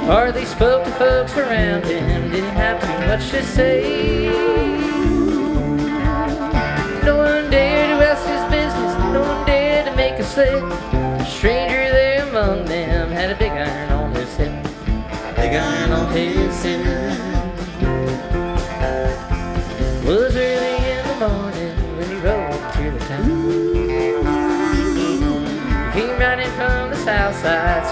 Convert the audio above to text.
Hardly spoke to folks around him, didn't have too much to say. No one dared to ask his business, no one dared to make a slip. A stranger there among them had a big iron on his hip. Big iron on his hip. Was early in the morning when he rode to the town. He came riding from the south side,